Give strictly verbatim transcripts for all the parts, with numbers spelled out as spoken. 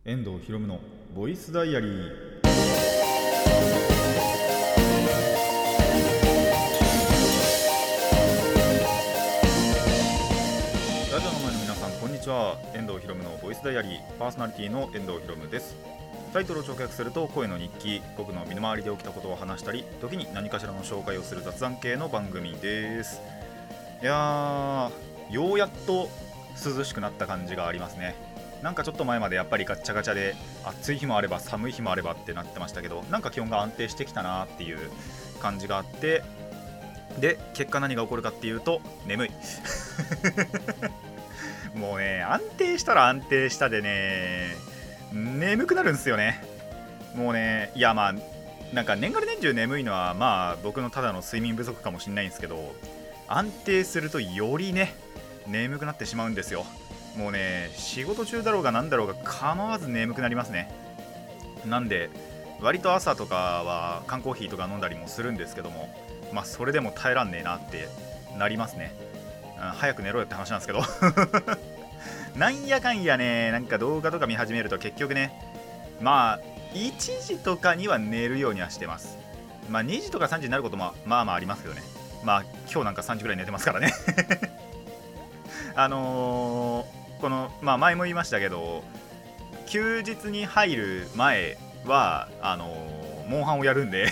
遠藤ひろむのボイスダイアリー。ラジオの前の皆さん、こんにちは。遠藤ひろむのボイスダイアリーパーソナリティの遠藤ひろむです。タイトルを直訳すると声の日記。僕の身の回りで起きたことを話したり、時に何かしらの紹介をする雑談系の番組です。いやー、ようやっと涼しくなった感じがありますね。なんかちょっと前までやっぱりガッチャガチャで暑い日もあれば寒い日もあればってなってましたけど、なんか気温が安定してきたなっていう感じがあって、で結果何が起こるかっていうと眠いもうね、安定したら安定したでね、眠くなるんですよね。もうね、いやまあなんか年がら年中眠いのはまあ僕のただの睡眠不足かもしれないんですけど、安定するとよりね眠くなってしまうんですよ。もうね、仕事中だろうがなんだろうが構わず眠くなりますね。なんで割と朝とかは缶コーヒーとか飲んだりもするんですけども、まあそれでも耐えらんねえなってなりますね。うん、早く寝ろよって話なんですけどなんやかんやね、なんか動画とか見始めると結局ね、まあいちじとかには寝るようにはしてます。まあにじとかさんじになることもまあまあありますけどね。まあ今日なんかさんじぐらい寝てますからねあのーこの、まあ、前も言いましたけど、休日に入る前はあのー、モンハンをやるんで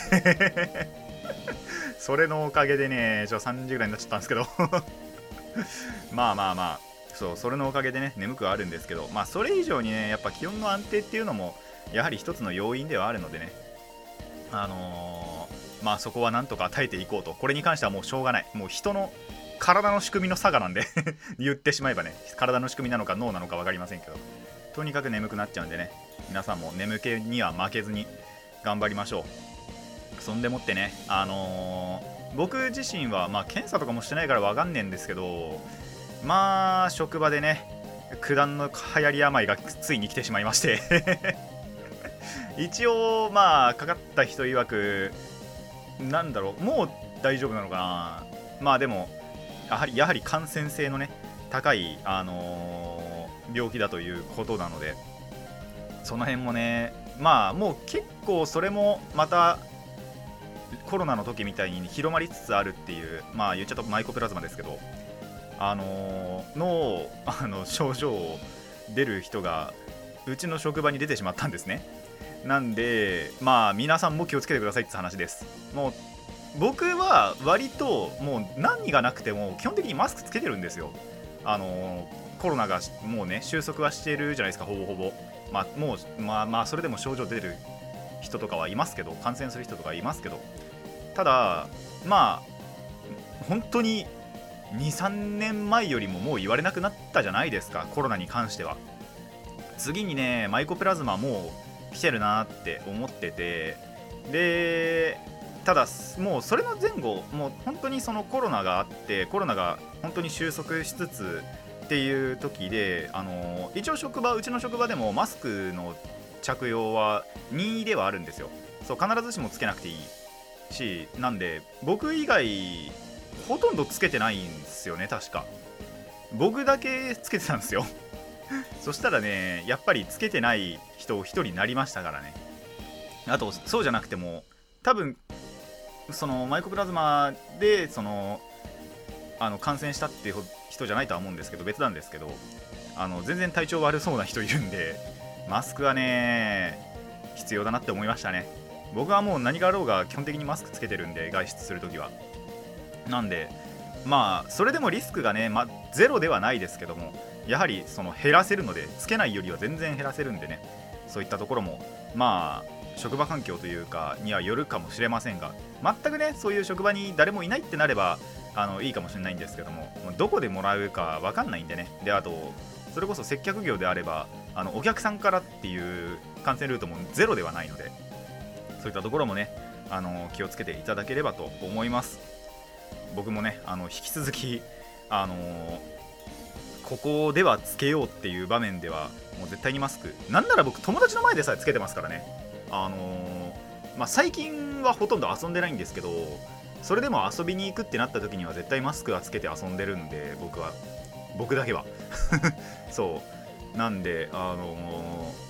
それのおかげでね、ちょさんじぐらいになっちゃったんですけどまあまあまあ、そうそれのおかげでね眠くはあるんですけど、まあそれ以上にねやっぱ気温の安定っていうのもやはり一つの要因ではあるのでね、あのー、まあそこはなんとか耐えていこうと。これに関してはもうしょうがない、もう人の体の仕組みの差がなんで言ってしまえばね、体の仕組みなのか脳なのか分かりませんけど、とにかく眠くなっちゃうんでね、皆さんも眠気には負けずに頑張りましょう。そんでもってね、あのー、僕自身はまあ検査とかもしてないから分かんねえんですけど、まあ職場でね九段の流行り病がついに来てしまいまして一応まあかかった人曰くなんだろう、もう大丈夫なのかな。まあでもやはりやはり感染性のね高い、あのー、病気だということなので、その辺もね、まあもう結構それもまたコロナの時みたいに広まりつつあるっていう、まあ言っちゃったマイコプラズマですけど、あのー、のあの症状を出る人がうちの職場に出てしまったんですね。なんでまあ皆さんも気をつけてくださいって話です。もう僕は割ともう何がなくても基本的にマスクつけてるんですよ。あのー、コロナがもうね収束はしてるじゃないですか、ほぼほぼ。まあもうまあまあそれでも症状出る人とかはいますけど、感染する人とかいますけど、ただまあ本当ににさんねんまえよりももう言われなくなったじゃないですか、コロナに関しては。次にねマイコプラズマもう来てるなって思ってて、でただもうそれの前後、もう本当にそのコロナがあってコロナが本当に収束しつつっていう時で、あの一応職場うちの職場でもマスクの着用は任意ではあるんですよ。そう必ずしもつけなくていいし、なんで僕以外ほとんどつけてないんですよね。確か僕だけつけてたんですよそしたらねやっぱりつけてない人一人になりましたからね。あとそうじゃなくても多分そのマイコプラズマでそのあの感染したっていう人じゃないとは思うんですけど、別なんですけど、あの全然体調悪そうな人いるんで、マスクはね必要だなって思いましたね。僕はもう何があろうが基本的にマスクつけてるんで、外出するときは。なんでまあそれでもリスクがね、ま、ゼロではないですけども、やはりその減らせるので、つけないよりは全然減らせるんでね、そういったところもまあ職場環境というかにはよるかもしれませんが、全くねそういう職場に誰もいないってなればあのいいかもしれないんですけども、どこでもらうか分かんないんでね。であとそれこそ接客業であればあのお客さんからっていう感染ルートもゼロではないので、そういったところもねあの気をつけていただければと思います。僕もねあの引き続きあのここではつけようっていう場面ではもう絶対にマスク、なんなら僕友達の前でさえつけてますからね。あのー、まあ最近はほとんど遊んでないんですけど、それでも遊びに行くってなった時には絶対マスクはつけて遊んでるんで、僕は僕だけはそうなんで、あの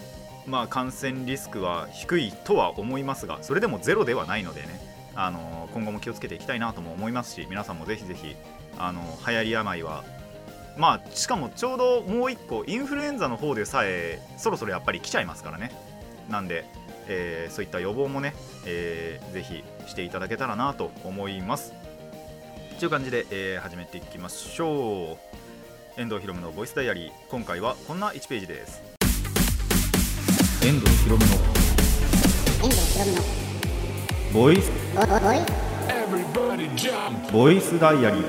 まあ感染リスクは低いとは思いますが、それでもゼロではないのでね、あの今後も気をつけていきたいなとも思いますし、皆さんもぜひぜひあの流行り病は、まあしかもちょうどもう一個インフルエンザの方でさえそろそろやっぱり来ちゃいますからね。なんで、えー、そういった予防もね、えー、ぜひしていただけたらなと思います。という感じで、えー、始めていきましょう。遠藤ひろむのボイスダイアリー、今回はこんないちページです。遠藤ひろむの遠藤ひろむのボイスボイスダイアリー。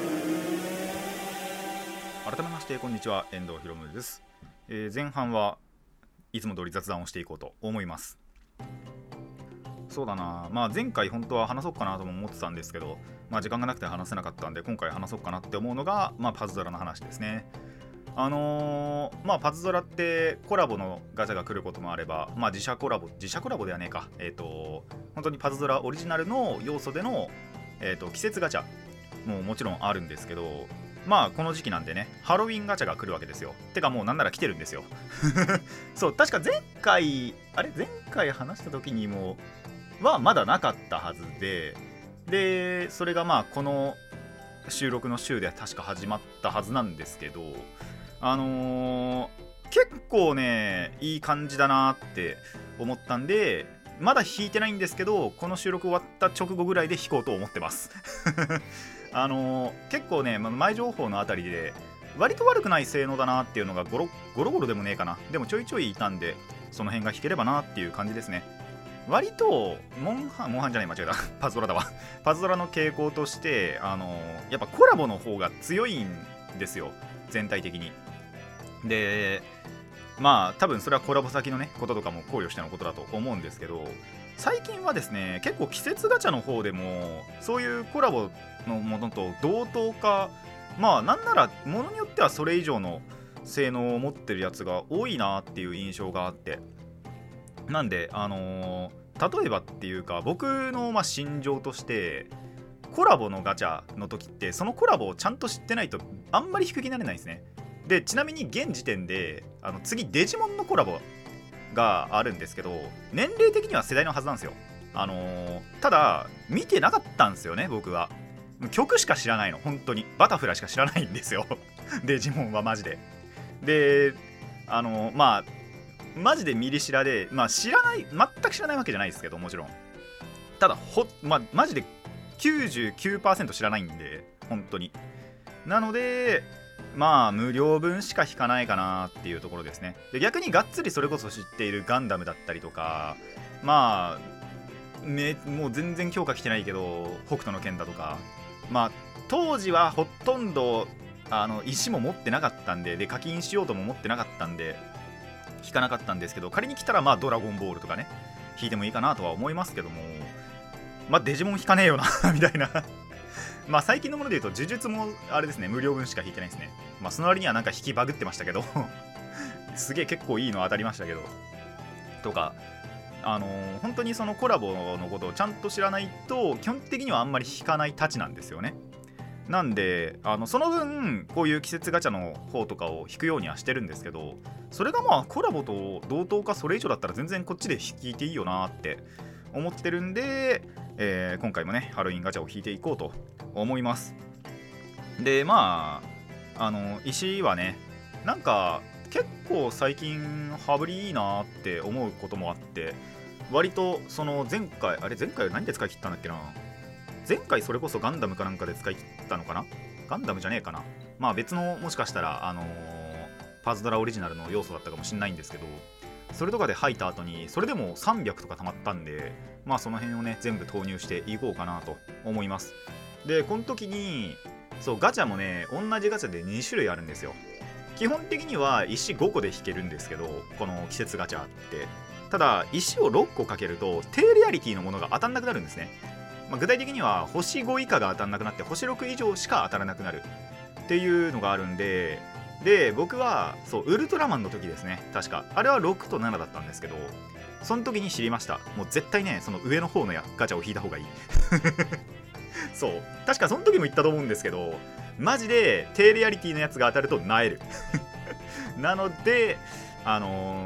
改めましてこんにちは、遠藤ひろむです。えー、前半はいつも通り雑談をしていこうと思います。そうだな、まあ前回本当は話そうかなとも思ってたんですけど、まあ時間がなくて話せなかったんで、今回話そうかなって思うのが、まあパズドラの話ですね。あのー、まあパズドラってコラボのガチャが来ることもあれば、まあ自社コラボ自社コラボではねえか、えっと本当にパズドラオリジナルの要素での、えー、と季節ガチャももちろんあるんですけど、まあこの時期なんでね、ハロウィンガチャが来るわけですよ。てかもうなんなら来てるんですよ。そう確か前回あれ前回話した時にもはまだなかったはずで、でそれがまあこの収録の週で確か始まったはずなんですけど、あのー、結構ねいい感じだなって思ったんで、まだ引いてないんですけど、この収録終わった直後ぐらいで引こうと思ってますあのー、結構ね前情報のあたりで割と悪くない性能だなっていうのがゴロゴロゴロでもねえかな、でもちょいちょいいたんで、その辺が引ければなっていう感じですね。割とモンハンモンハンじゃない間違えたパズドラだわパズドラの傾向として、あのー、やっぱコラボの方が強いんですよ、全体的に。でまあ多分それはコラボ先のねこととかも考慮してのことだと思うんですけど、最近はですね結構季節ガチャの方でもそういうコラボのものと同等か、まあなんならものによってはそれ以上の性能を持ってるやつが多いなっていう印象があって、なんであのー、例えばっていうか僕のまあ心情として、コラボのガチャの時ってそのコラボをちゃんと知ってないとあんまり引く気になれないんですね。でちなみに現時点であの次デジモンのコラボがあるんですけど、年齢的には世代のはずなんですよ。あのー、ただ見てなかったんですよね僕は。曲しか知らないの、本当にバタフライしか知らないんですよデジモンはマジで。であのー、まあマジでミリ知らで、まあ知らない全く知らないわけじゃないですけど、もちろんただほ、まあ、マジで きゅうじゅうきゅうパーセント 知らないんで本当に。なのでまあ無料分しか引かないかなっていうところですね。で逆にがっつりそれこそ知っているガンダムだったりとか、まあめもう全然強化来てないけど北斗の拳だとか、まあ当時はほとんどあの石も持ってなかったんで、で課金しようとも持ってなかったんで引かなかったんですけど、仮に来たらまあドラゴンボールとかね引いてもいいかなとは思いますけども、まあデジモン引かねえよなみたいなまあ最近のもので言うと呪術もあれですね、無料分しか引いてないですね。まあその割にはなんか引きバグってましたけどすげえ結構いいの当たりましたけどとか、あのー、本当にそのコラボのことをちゃんと知らないと基本的にはあんまり引かないたちなんですよね。なんであのその分こういう季節ガチャの方とかを引くようにはしてるんですけど、それがまあコラボと同等かそれ以上だったら全然こっちで引いていいよなって思ってるんで、えー、今回もねハロウィンガチャを引いていこうと思います。でまああの石はねなんか結構最近羽振りいいなって思うこともあって、割とその前回あれ前回何で使い切ったんだっけな、前回それこそガンダムかなんかで使い切ったのかな、ガンダムじゃねえかな、まあ別のもしかしたらあのー、パズドラオリジナルの要素だったかもしれないんですけど、それとかで吐いた後にそれでもさんびゃくとか溜まったんで、まあその辺をね全部投入していこうかなと思います。でこの時にそうガチャもね同じガチャでに種類あるんですよ。基本的には石ごこで引けるんですけど、この季節ガチャってただ石をろっこかけると低レアリティのものが当たんなくなるんですね。まあ、具体的には星ご以下が当たんなくなって星ろく以上しか当たらなくなるっていうのがあるんで、で僕はそうウルトラマンの時ですね、確かあれはろくとななだったんですけど、その時に知りました。もう絶対ねその上の方のやガチャを引いた方がいいそう確かその時も言ったと思うんですけど、マジで低レアリティのやつが当たると萎えるなのであのー、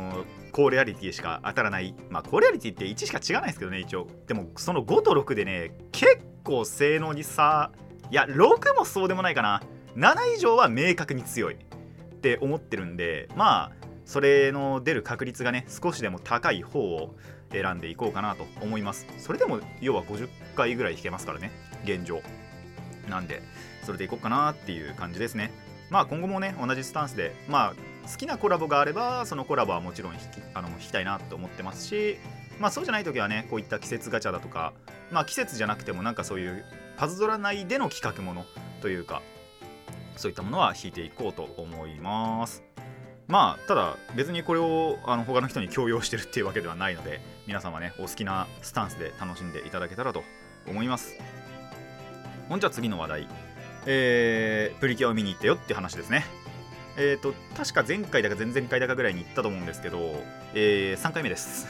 高レアリティしか当たらない。まあ高レアリティっていちしか違わないですけどね一応。でもそのごとろくでね結構性能に差、いやろくもそうでもないかな、なな以上は明確に強いって思ってるんで、まあそれの出る確率がね少しでも高い方を選んでいこうかなと思います。それでも要はごじゅっかいぐらい引けますからね現状なんで、それでいこうかなっていう感じですね。まあ今後もね同じスタンスで、まあ好きなコラボがあればそのコラボはもちろん引きあの引きたいなと思ってますし、まあそうじゃない時はねこういった季節ガチャだとか、まあ季節じゃなくてもなんかそういうパズドラ内での企画ものというかそういったものは引いていこうと思います。まあただ別にこれをあの他の人に強要してるっていうわけではないので、皆様ねお好きなスタンスで楽しんでいただけたらと思います。ほんじゃ次の話題、えー、プリキュアを見に行ったよっていう話ですね。えーと確か前回だか前々回だかぐらいに行ったと思うんですけど、えー、さんかいめです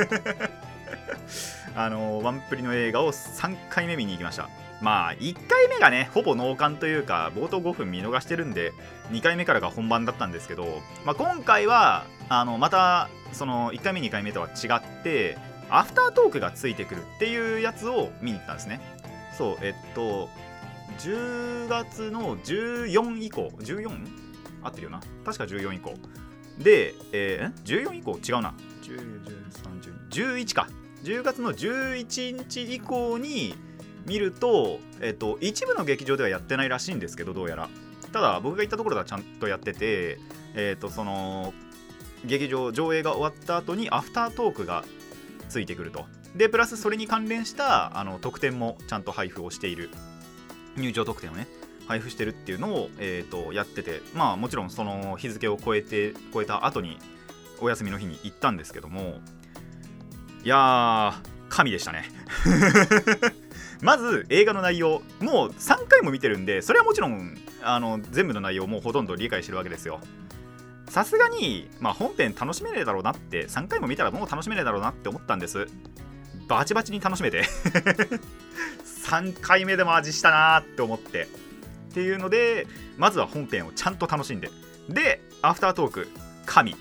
あのワンプリの映画をさんかいめ見に行きました。まあいっかいめがねほぼ脳幹というか冒頭ごふん見逃してるんでにかいめからが本番だったんですけど、まあ、今回はあのまたそのいっかいめにかいめとは違ってアフタートークがついてくるっていうやつを見に行ったんですね。そうえっとじゅうがつのじゅうよっか以降 じゅうよん? 合ってるよな確かじゅうよっか以降で、えー、じゅうよっか以降違うなじゅう、じゅうさん、じゅうに、じゅういちかじゅうがつのじゅういちにち以降に見ると、えっと、一部の劇場ではやってないらしいんですけど、どうやらただ僕が行ったところではちゃんとやってて、えっとその劇場上映が終わった後にアフタートークがついてくると。でプラスそれに関連したあの特典もちゃんと配布をしている、入場特典をね配布してるっていうのを、えー、とやってて、まあもちろんその日付を超えて超えた後にお休みの日に行ったんですけども、いやー神でしたねまず映画の内容もうさんかいも見てるんで、それはもちろんあの全部の内容もうほとんど理解してるわけですよ。さすがに、まあ、本編楽しめねえだろうなって、さんかいも見たらもう楽しめねえだろうなって思ったんです。バチバチに楽しめてさんかいめでも味したなーって思ってっていうので、まずは本編をちゃんと楽しんで、でアフタートーク神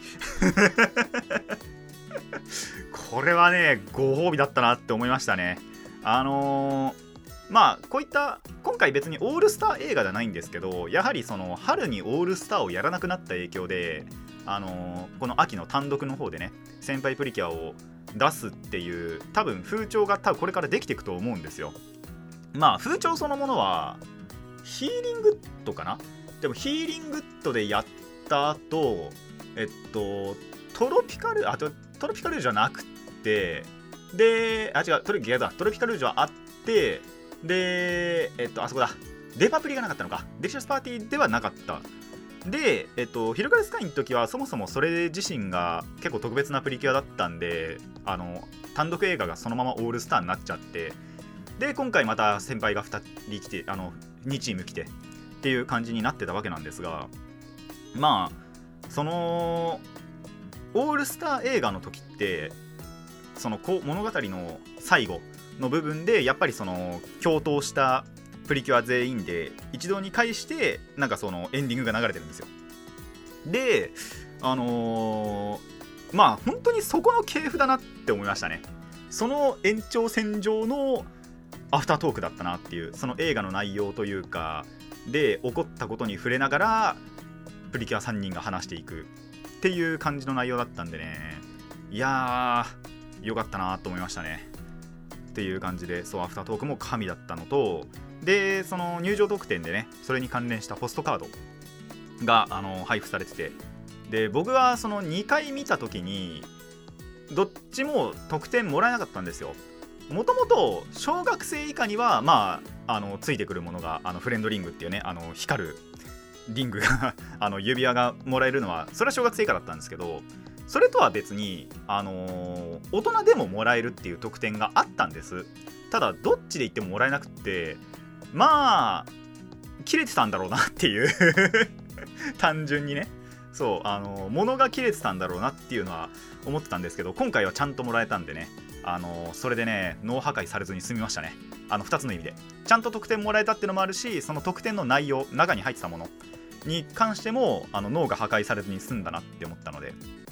これはねご褒美だったなって思いましたね。あのー、まあこういった今回別にオールスター映画じゃないんですけど、やはりその春にオールスターをやらなくなった影響で、あのー、この秋の単独の方でね先輩プリキュアを出すっていう多分風潮が多分これからできていくと思うんですよ。まあ風潮そのものはヒーリングッドかな。でもヒーリングッドでやった後えっとトロピカルあとトロピカルじゃなくてであ違うトロピカルだトロピカルじゃあってでえっとあそこだデパプリがなかったのか、デリシャスパーティーではなかったで、えっとヒルガルスカイの時はそもそもそれ自身が結構特別なプリキュアだったんで、あの単独映画がそのままオールスターになっちゃって、で今回また先輩がふたり来てあのにチーム来てっていう感じになってたわけなんですが、まあそのオールスター映画の時ってその物語の最後の部分でやっぱりその共闘したプリキュア全員で一堂に会してなんかそのエンディングが流れてるんですよ。であのー、まあ本当にそこの系譜だなって思いましたね。その延長線上のアフタートークだったなっていう、その映画の内容というかで起こったことに触れながらプリキュアさんにんが話していくっていう感じの内容だったんでね、いやーよかったなと思いましたねっていう感じで、そうアフタートークも神だったのと、でその入場特典でねそれに関連したポストカードがあの配布されてて、で僕はそのにかい見た時にどっちも特典もらえなかったんですよ。もともと小学生以下にはまああのついてくるものがあのフレンドリングっていうねあの光るリングがあの指輪がもらえるのはそれは小学生以下だったんですけど、それとは別に、あのー、大人でももらえるっていう特典があったんです。ただどっちで言ってももらえなくってまあ切れてたんだろうなっていう単純にねそう、あのー、物が切れてたんだろうなっていうのは思ってたんですけど、今回はちゃんともらえたんでね、あのー、それでね脳破壊されずに済みましたね。あのふたつの意味でちゃんと特典もらえたっていうのもあるし、その特典の内容中に入ってたものに関してもあの脳が破壊されずに済んだなって思ったので、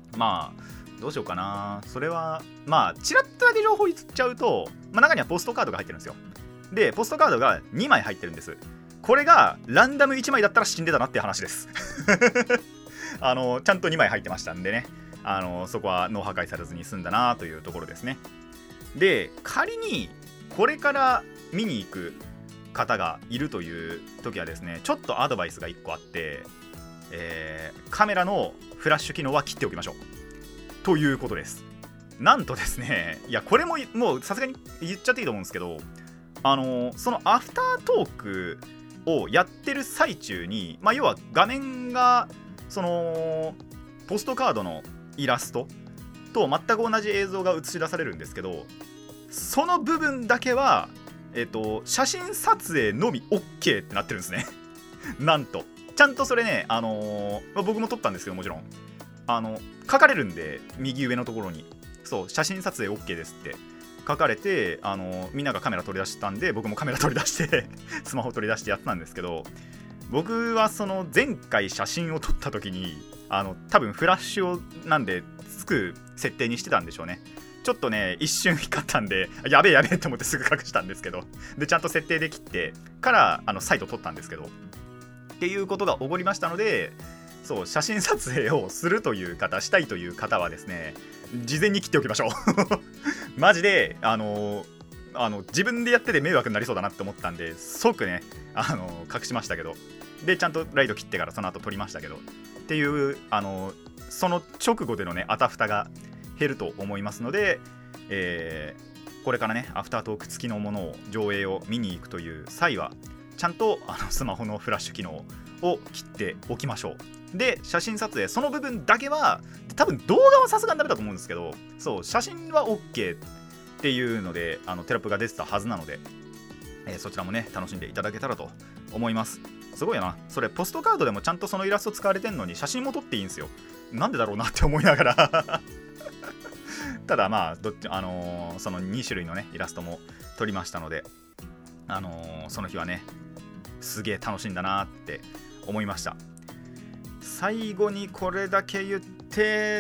まあどうしようかな。それはまあちらっとだけ情報言っちゃうと、まあ、中にはポストカードが入ってるんですよ。でポストカードがにまい入ってるんです。これがランダムいちまいだったら死んでたなっていう話ですあのちゃんとにまい入ってましたんでね、あのそこは脳破壊されずに済んだなというところですね。で仮にこれから見に行く方がいるという時はですね、ちょっとアドバイスがいっこあって、えー、カメラのフラッシュ機能は切っておきましょうということです。なんとですね、いやこれももうさすがに言っちゃっていいと思うんですけど、あのそのアフタートークをやってる最中に、まあ、要は画面がそのポストカードのイラストと全く同じ映像が映し出されるんですけど、その部分だけは、えーと、写真撮影のみ OK ってなってるんですねなんとちゃんとそれね、あのー、僕も撮ったんですけど、もちろんあの書かれるんで、右上のところにそう写真撮影 OK ですって書かれて、あのみんながカメラ取り出したんで、僕もカメラ取り出してスマホ取り出してやってたんですけど、僕はその前回写真を撮った時に、あの多分フラッシュをなんでつく設定にしてたんでしょうね。ちょっとね一瞬光ったんで、やべえやべえと思ってすぐ隠したんですけど、でちゃんと設定できてからあのサイト撮ったんですけどっていうことが起こりましたので、そう写真撮影をするという方、したいという方はですね、事前に切っておきましょうマジであのあの自分でやってて迷惑になりそうだなって思ったんで、即ねあの隠しましたけど、でちゃんとライト切ってからその後撮りましたけどっていう、あのその直後でのねあたふたが減ると思いますので、えー、これからねアフタートーク付きのものを上映を見に行くという際はちゃんとあのスマホのフラッシュ機能を切っておきましょう。で写真撮影その部分だけは、多分動画はさすがにダメだと思うんですけど、そう写真は OK っていうのであのテロップが出てたはずなので、えー、そちらもね楽しんでいただけたらと思います。すごいよな、それポストカードでもちゃんとそのイラスト使われてんのに写真も撮っていいんですよ。なんでだろうなって思いながらただまあどっち、あのー、そのに種類のねイラストも撮りましたので、あのー、その日はねすげえ楽しんだなって思いました。最後にこれだけ言って、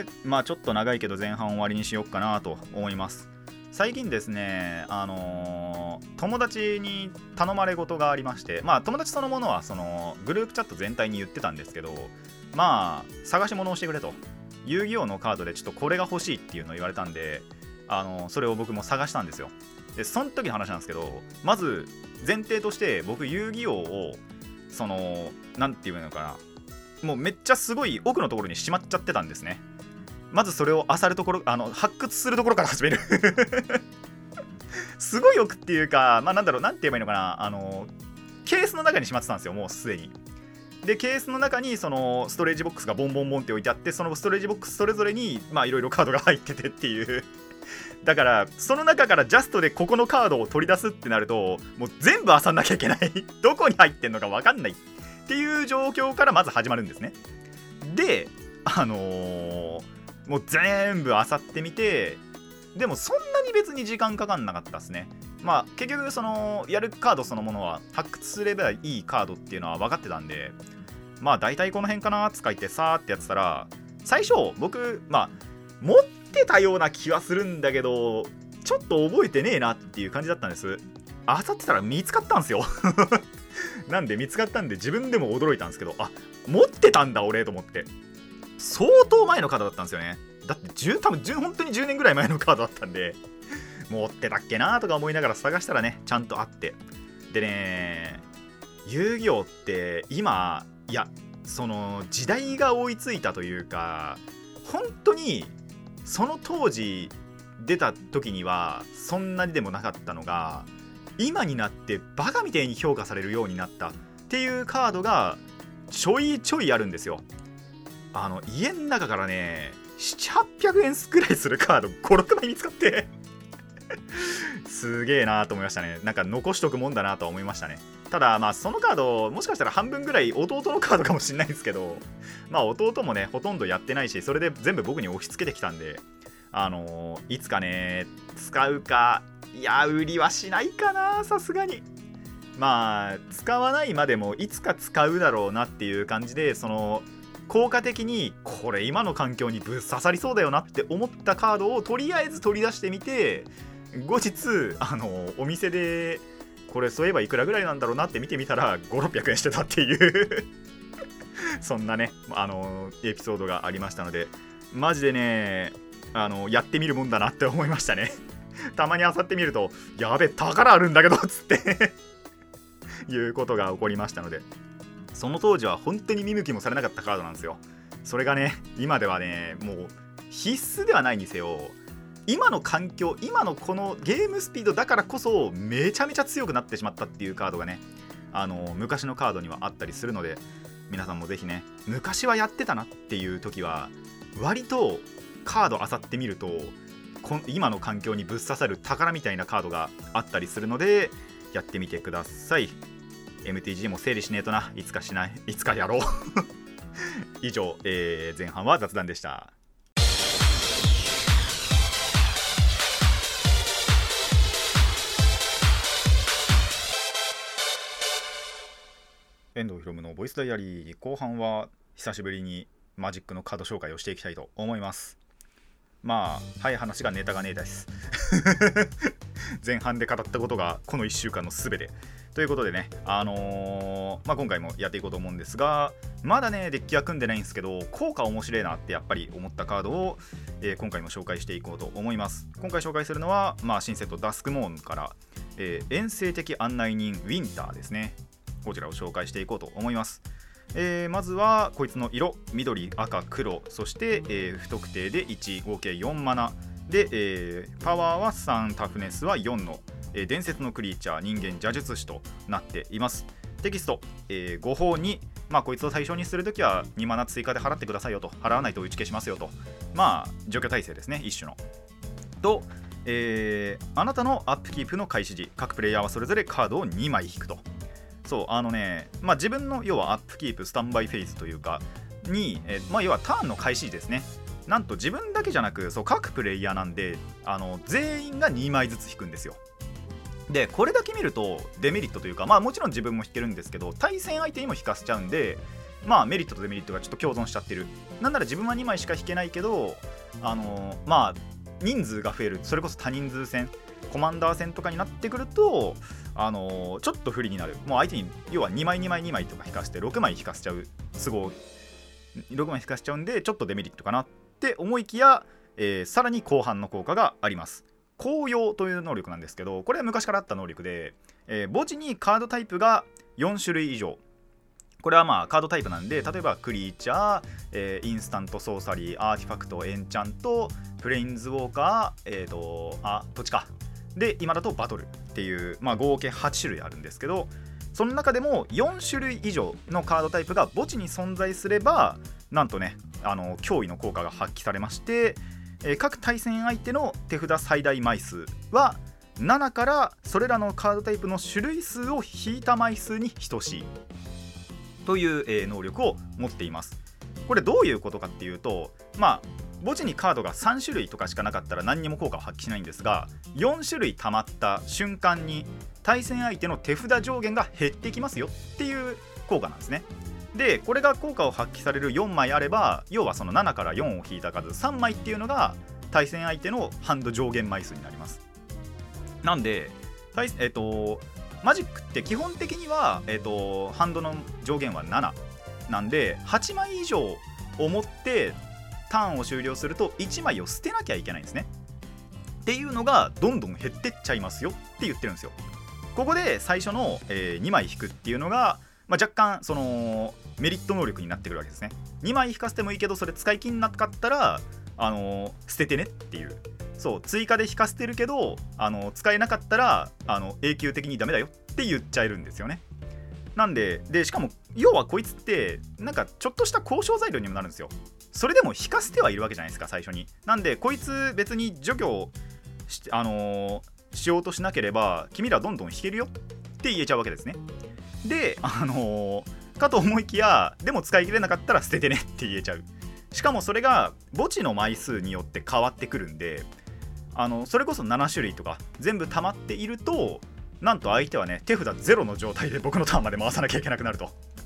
まあちょっと長いけど前半終わりにしようかなと思います。最近ですね、あのー、友達に頼まれ事がありまして、まあ友達そのものはそのグループチャット全体に言ってたんですけど、まあ探し物をしてくれと、遊戯王のカードでちょっとこれが欲しいっていうのを言われたんで、あのー、それを僕も探したんですよ。でその時の話なんですけど、まず前提として僕遊戯王をそのなんていうのかな、もうめっちゃすごい奥のところにしまっちゃってたんですね。まずそれを漁るところ、あの発掘するところから始めるすごい奥っていうか、まあなんだろう、なんて言えばいいのかな、あのケースの中にしまってたんですよ、もうすでに。でケースの中にそのストレージボックスがボンボンボンって置いてあって、そのストレージボックスそれぞれにまあいろいろカードが入っててっていうだからその中からジャストでここのカードを取り出すってなると、もう全部漁んなきゃいけないどこに入ってんのか分かんないっていう状況からまず始まるんですね。であのー、もう全部漁ってみて、でもそんなに別に時間かかんなかったですね。まあ結局そのやるカードそのものは発掘すればいいカードっていうのは分かってたんで、まあ大体この辺かなって書いてさーってやってたら、最初僕まあ持ってたような気はするんだけどちょっと覚えてねえなっていう感じだったんです。あさってたら見つかったんですよなんで見つかったんで自分でも驚いたんですけど、あ持ってたんだ俺と思って。相当前のカードだったんですよね。だってじゅう多分じゅう本当にじゅうねんぐらい前のカードだったんで、持ってたっけなとか思いながら探したらねちゃんとあって、でね遊戯王って今いやその時代が追いついたというか、本当にその当時出た時にはそんなにでもなかったのが、今になってバカみたいに評価されるようになったっていうカードがちょいちょいあるんですよ。あの家の中からねななひゃくはっぴゃくえんくらいするカードごろくまい見つかってすげえなーと思いましたね。なんか残しとくもんだなと思いましたね。ただまあそのカードもしかしたら半分ぐらい弟のカードかもしれないんですけど、まあ弟もねほとんどやってないし、それで全部僕に押し付けてきたんで、あのー、いつかね使うか、いや売りはしないかな、さすがに。まあ使わないまでもいつか使うだろうなっていう感じで、その効果的にこれ今の環境にぶっ刺さりそうだよなって思ったカードをとりあえず取り出してみて、後日あのお店でこれそういえばいくらぐらいなんだろうなって見てみたらごひゃくろっぴゃくえんしてたっていうそんなねあのエピソードがありましたので、マジでねあのやってみるもんだなって思いましたねたまに漁ってみるとやべ宝あるんだけどっつっていうことが起こりましたので、その当時は本当に見向きもされなかったカードなんですよ。それがね今ではねもう必須ではないにせよ、今の環境今のこのゲームスピードだからこそめちゃめちゃ強くなってしまったっていうカードがねあの昔のカードにはあったりするので、皆さんもぜひね昔はやってたなっていう時は割とカード漁ってみるとこ今の環境にぶっ刺さる宝みたいなカードがあったりするのでやってみてください。 エムティージー も整理しねえとな、いつかしないいつかやろう以上、えー、前半は雑談でした。遠藤ひろむのボイスダイアリー、後半は久しぶりにマジックのカード紹介をしていきたいと思います。まあはい話がネタがねえです前半で語ったことがこのいっしゅうかんのすべてということでね、あのーまあ、今回もやっていこうと思うんですが、まだねデッキは組んでないんですけど効果面白いなってやっぱり思ったカードを、えー、今回も紹介していこうと思います。今回紹介するのは、まあ、新セットダスクモーンから、えー、遠征的案内人ウィンターですね。こちらを紹介していこうと思います。えー、まずはこいつの色、緑、赤、黒、そして、えー、不特定でいち、合計よんマナで、えー、パワーはさん、タフネスはよんの、えー、伝説のクリーチャー人間邪術師となっています。テキスト、えー、ご法に、まあ、こいつを対象にするときはにマナ追加で払ってくださいよと、払わないと打ち消しますよと、まあ除去耐性ですね、一種のと、えー、あなたのアップキープの開始時各プレイヤーはそれぞれカードをにまい引くと。そうあのね、まあ、自分の要はアップキープスタンバイフェイズというかに、えーまあ、要はターンの開始時ですね。なんと自分だけじゃなくそう各プレイヤーなんであの全員がにまいずつ引くんですよ。でこれだけ見るとデメリットというか、まあもちろん自分も引けるんですけど対戦相手にも引かせちゃうんで、まあメリットとデメリットがちょっと共存しちゃってる。なんなら自分はにまいしか引けないけどあのまあ人数が増える、それこそ多人数戦コマンダー戦とかになってくるとあのー、ちょっと不利になる。もう相手に要はにまいにまいにまいとか引かせてろくまい引かせちゃう都合ろくまい引かせちゃうんでちょっとデメリットかなって思いきや、えー、さらに後半の効果があります。紅葉という能力なんですけど、これは昔からあった能力で、えー、墓地にカードタイプがよんしゅるい以上、これはまあカードタイプなんで、例えばクリーチャー、えー、インスタントソーサリー、アーティファクト、エンチャント、プレインズウォーカー、えーとあ土地かで今だとバトルっていう、まあ、合計はちしゅるいあるんですけど、その中でもよんしゅるい以上のカードタイプが墓地に存在すればなんとねあの脅威の効果が発揮されまして、えー、各対戦相手の手札最大枚数はななからそれらのカードタイプの種類数を引いた枚数に等しいという、えー、能力を持っています。これどういうことかっていうと、まあ墓地にカードがさんしゅるいとかしかなかったら何にも効果を発揮しないんですが、よんしゅるい溜まった瞬間に対戦相手の手札上限が減ってきますよっていう効果なんですね。でこれが効果を発揮されるよんまいあれば、要はそのななからよんを引いた数さんまいっていうのが対戦相手のハンド上限枚数になります。なんで、えーと、マジックって基本的には、えーと、ハンドの上限はなななんではちまい以上を持ってターンを終了するといちまいを捨てなきゃいけないんですね。っていうのがどんどん減ってっちゃいますよって言ってるんですよ。ここで最初の、えー、にまい引くっていうのが、まあ、若干そのメリット能力になってくるわけですね。にまい引かせてもいいけどそれ使い切んなかったら、あのー、捨ててねっていう。そう追加で引かせてるけど、あのー、使えなかったらあの永久的にダメだよって言っちゃえるんですよね。なんで、でしかも要はこいつってなんかちょっとした交渉材料にもなるんですよ。それでも引かせてはいるわけじゃないですか最初に。なんでこいつ別に除去し、あのー、しようとしなければ君らどんどん引けるよって言えちゃうわけですね。で、あのー、かと思いきやでも使い切れなかったら捨ててねって言えちゃう。しかもそれが墓地の枚数によって変わってくるんで、あのそれこそななしゅるいとか全部溜まっているとなんと相手はね手札ゼロの状態で僕のターンまで回さなきゃいけなくなると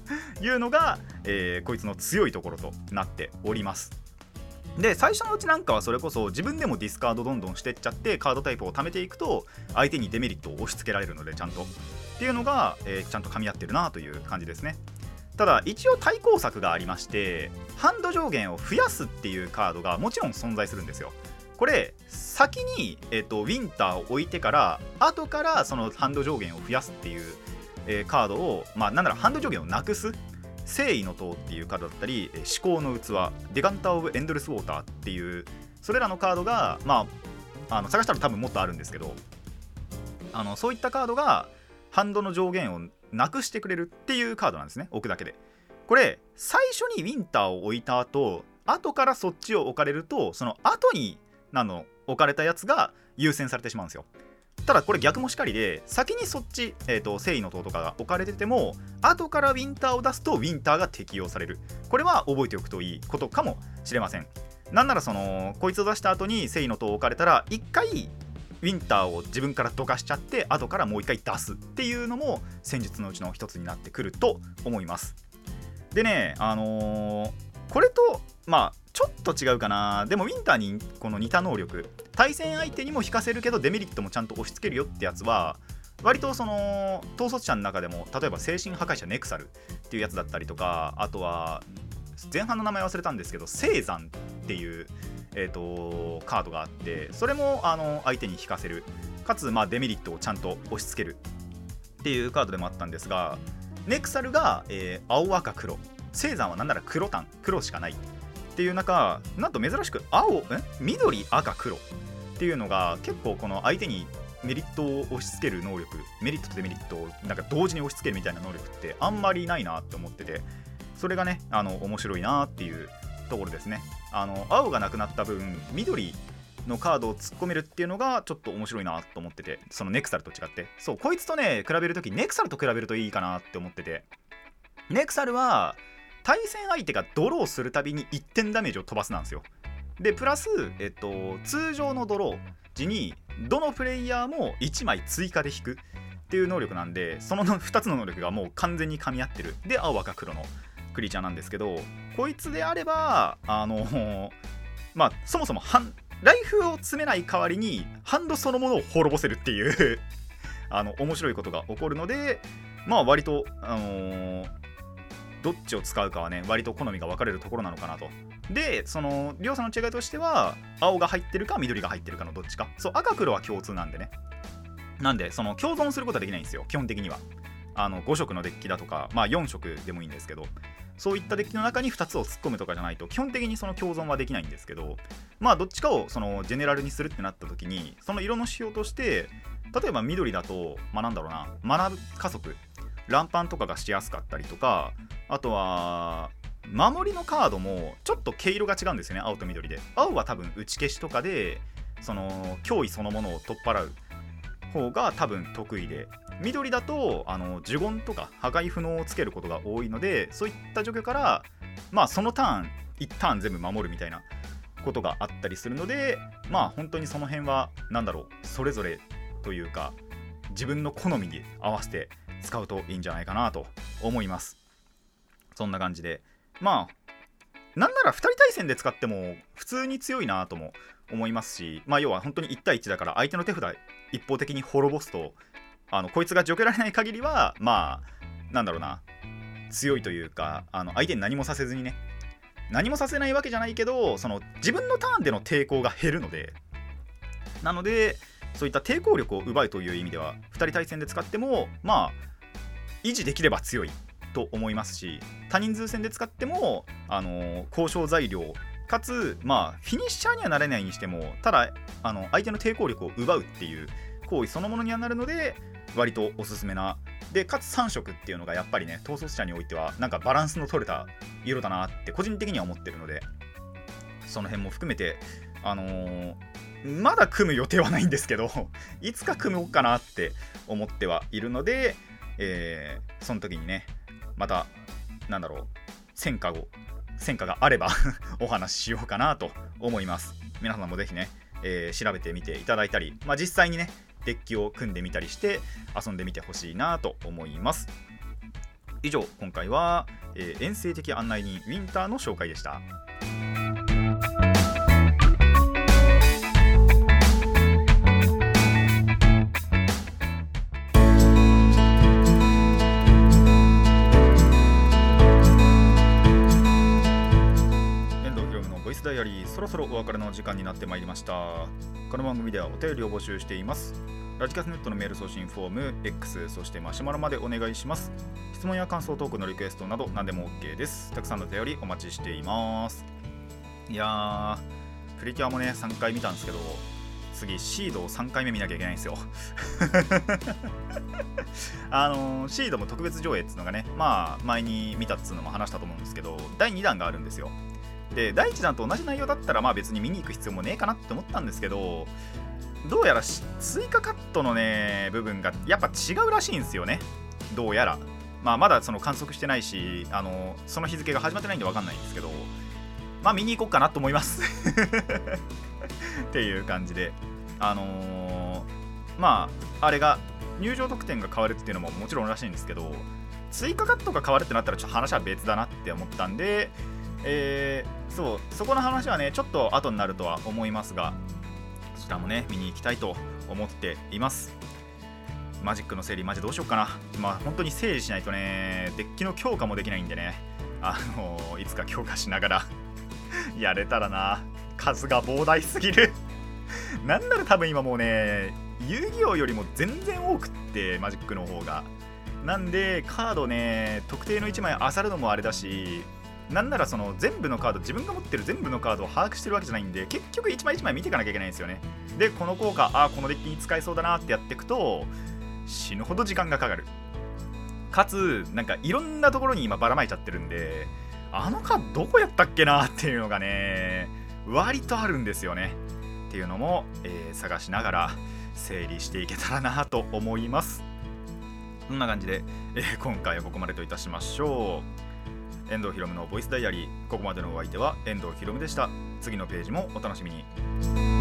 いうのが、えー、こいつの強いところとなっております。で最初のうちなんかはそれこそ自分でもディスカードどんどんしてっちゃってカードタイプを貯めていくと相手にデメリットを押し付けられるのでちゃんとっていうのが、えー、ちゃんと噛み合ってるなという感じですね。ただ一応対抗策がありまして、ハンド上限を増やすっていうカードがもちろん存在するんですよ。これ先に、えーと、ウィンターを置いてから後からそのハンド上限を増やすっていう、えー、カードを、まあなんならハンド上限をなくす誠意の塔っていうカードだったり、思考の器、デカンター・オブ・エンドレス・ウォーターっていうそれらのカードが、まあ、あの探したら多分もっとあるんですけど、あのそういったカードがハンドの上限をなくしてくれるっていうカードなんですね、置くだけで。これ最初にウィンターを置いた後後からそっちを置かれると、その後になの置かれたやつが優先されてしまうんですよ。ただこれ逆もしかりで、先にそっち、えーと、誠意の塔とかが置かれてても後からウィンターを出すとウィンターが適用される。これは覚えておくといいことかもしれません。なんならそのこいつを出した後に誠意の塔を置かれたら一回ウィンターを自分からどかしちゃって後からもう一回出すっていうのも戦術のうちの一つになってくると思います。でね、あのー、これとまあちょっと違うかな。でもウィンターにこの似た能力、対戦相手にも引かせるけどデメリットもちゃんと押し付けるよってやつは割とその統率者の中でも、例えば精神破壊者ネクサルっていうやつだったりとか、あとは前半の名前忘れたんですけど聖山っていう、えー、とカードがあって、それもあの相手に引かせるかつまあデメリットをちゃんと押し付けるっていうカードでもあったんですが、ネクサルが、えー、青赤黒、聖山はなんなら黒単黒しかないっていう中、なんと珍しく青え緑赤黒っていうのが結構この相手にメリットを押し付ける能力、メリットとデメリットをなんか同時に押し付けるみたいな能力ってあんまりないなって思ってて、それがねあの面白いなっていうところですね。あの青がなくなった分緑のカードを突っ込めるっていうのがちょっと面白いなと思ってて、そのネクサルと違って、そうこいつとね比べるときネクサルと比べるといいかなって思ってて、ネクサルは対戦相手がドローするたびにいってんダメージを飛ばすなんですよ。でプラス、えっと、通常のドロー時にどのプレイヤーもいちまい追加で引くっていう能力なんで、そのふたつの能力がもう完全に噛み合ってる。で青赤黒のクリーチャーなんですけど、こいつであればあのまあそもそもハンライフを詰めない代わりにハンドそのものを滅ぼせるっていうあの面白いことが起こるので、まあ割とあのーどっちを使うかはね割と好みが分かれるところなのかなと。でその両者の違いとしては青が入ってるか緑が入ってるかのどっちか。そう赤黒は共通なんでね、なんでその共存することはできないんですよ基本的には。あのご色のデッキだとか、まあよん色でもいいんですけど、そういったデッキの中にふたつを突っ込むとかじゃないと基本的にその共存はできないんですけど、まあどっちかをそのジェネラルにするってなった時にその色の指標として例えば緑だとまあなんだろうな、マナ加速乱反とかがしやすかったりとか、あとは守りのカードもちょっと毛色が違うんですよね、青と緑で。青は多分打ち消しとかでその脅威そのものを取っ払う方が多分得意で、緑だとあの呪言とか破壊不能をつけることが多いので、そういった状況からまあそのターンいちターン全部守るみたいなことがあったりするので、まあ本当にその辺はなんだろう、それぞれというか自分の好みに合わせて使うといいんじゃないかなと思います。そんな感じで、まあなんならふたり対戦で使っても普通に強いなとも思いますし、まあ要は本当にいち対いちだから相手の手札一方的に滅ぼすと、あのこいつが除けられない限りはまあなんだろうな、強いというか、あの相手に何もさせずにね、何もさせないわけじゃないけどその自分のターンでの抵抗が減るので、なのでそういった抵抗力を奪うという意味ではふたり対戦で使ってもまあ維持できれば強いと思いますし、多人数戦で使っても、あのー、交渉材料かつまあフィニッシャーにはなれないにしても、ただあの相手の抵抗力を奪うっていう行為そのものにはなるので割とおすすめなで、かつさん色っていうのがやっぱりね統率者においてはなんかバランスの取れた色だなって個人的には思ってるので、その辺も含めてあのー、まだ組む予定はないんですけどいつか組もうかなって思ってはいるので、えー、その時にねまたなんだろう戦果後戦果があればお話ししようかなと思います。皆さんもぜひね、えー、調べてみていただいたり、まあ、実際にねデッキを組んでみたりして遊んでみてほしいなと思います。 以上、今回は、えー、遠征的案内人ウィンターの紹介でした。ダイアリー、そろそろお別れの時間になってまいりました。この番組ではお便りを募集しています。ラジキャスネットのメール送信フォーム、X、そしてマシュマロまでお願いします。質問や感想、トークのリクエストなど何でも OK です。たくさんのお便りお待ちしています。いやー、プリキュアもねさんかい見たんですけど、次シードをさんかいめ見なきゃいけないんですよあのー、シードも特別上映っつうのがね、まあ前に見たっつうのも話したと思うんですけど、だいにだんがあるんですよ。でだいいちだんと同じ内容だったらまあ別に見に行く必要もねえかなって思ったんですけど、どうやら追加カットのね部分がやっぱ違うらしいんですよね。どうやら、まあ、まだその観測してないし、あのその日付が始まってないんで分かんないんですけど、まあ見に行こうかなと思いますっていう感じで、あのー、まああれが入場特典が変わるっていうのももちろんらしいんですけど、追加カットが変わるってなったらちょっと話は別だなって思ったんで、えー、そうそこの話はねちょっと後になるとは思いますが、そちらもね見に行きたいと思っています。マジックの整理マジどうしようかな。まあ本当に整理しないとねデッキの強化もできないんでね、あのー、いつか強化しながらやれたらな。数が膨大すぎるなんなら多分今もうね遊戯王よりも全然多くってマジックの方が、なんでカードね特定のいちまい漁るのもあれだし、なんならその全部のカード、自分が持ってる全部のカードを把握してるわけじゃないんで、結局いちまいいちまい見ていかなきゃいけないんですよね。でこの効果、あこのデッキに使えそうだなってやっていくと死ぬほど時間がかかる。かつなんかいろんなところに今ばらまいちゃってるんで、あのカードどこやったっけなっていうのがね割とあるんですよね。っていうのも、えー、探しながら整理していけたらなと思います。そんな感じで、えー、今回はここまでといたしましょう。遠藤ひろむのボイスダイアリー、ここまでのお相手は遠藤ひろむでした。次のページもお楽しみに。